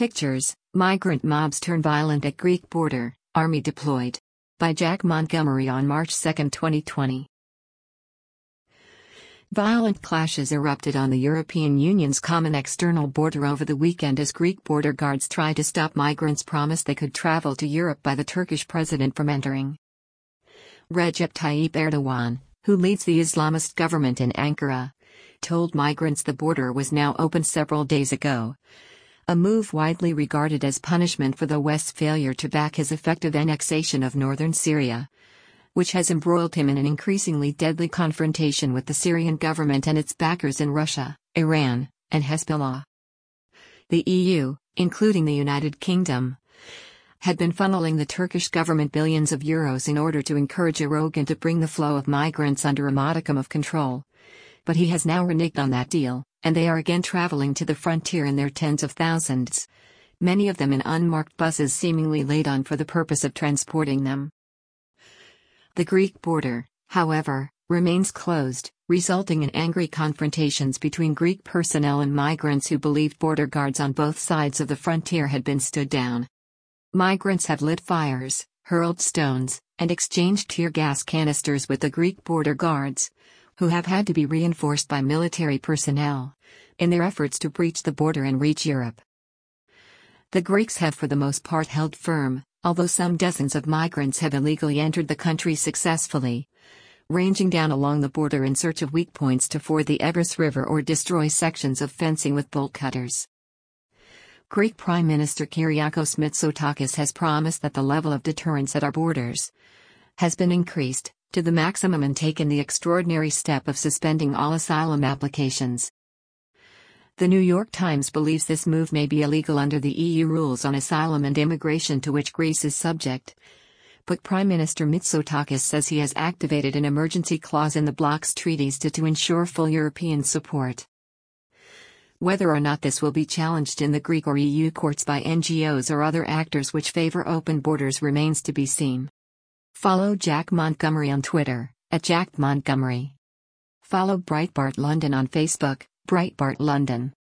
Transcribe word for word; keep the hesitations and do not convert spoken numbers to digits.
Pictures, Migrant Mobs Turn Violent at Greek Border, Army Deployed. By Jack Montgomery on March second, twenty twenty. Violent clashes erupted on the European Union's common external border over the weekend as Greek border guards tried to stop migrants promised they could travel to Europe by the Turkish president from entering. Recep Tayyip Erdogan, who leads the Islamist government in Ankara, told migrants the border was now open several days ago. A move widely regarded as punishment for the West's failure to back his effective annexation of northern Syria, which has embroiled him in an increasingly deadly confrontation with the Syrian government and its backers in Russia, Iran, and Hezbollah. The E U, including the United Kingdom, had been funneling the Turkish government billions of euros in order to encourage Erdogan to bring the flow of migrants under a modicum of control. But he has now reneged on that deal, and they are again traveling to the frontier in their tens of thousands, many of them in unmarked buses seemingly laid on for the purpose of transporting them. The Greek border, however, remains closed, resulting in angry confrontations between Greek personnel and migrants who believed border guards on both sides of the frontier had been stood down. Migrants have lit fires, hurled stones, and exchanged tear gas canisters with the Greek border guards, who have had to be reinforced by military personnel, in their efforts to breach the border and reach Europe. The Greeks have for the most part held firm, although some dozens of migrants have illegally entered the country successfully, ranging down along the border in search of weak points to ford the Evros River or destroy sections of fencing with bolt cutters. Greek Prime Minister Kyriakos Mitsotakis has promised that the level of deterrence at our borders has been increased to the maximum and taken the extraordinary step of suspending all asylum applications. The New York Times believes this move may be illegal under the E U rules on asylum and immigration to which Greece is subject, but Prime Minister Mitsotakis says he has activated an emergency clause in the bloc's treaties to, to ensure full European support. Whether or not this will be challenged in the Greek or E U courts by N G Os or other actors which favor open borders remains to be seen. Follow Jack Montgomery on Twitter, at Jack Montgomery. Follow Breitbart London on Facebook, Breitbart London.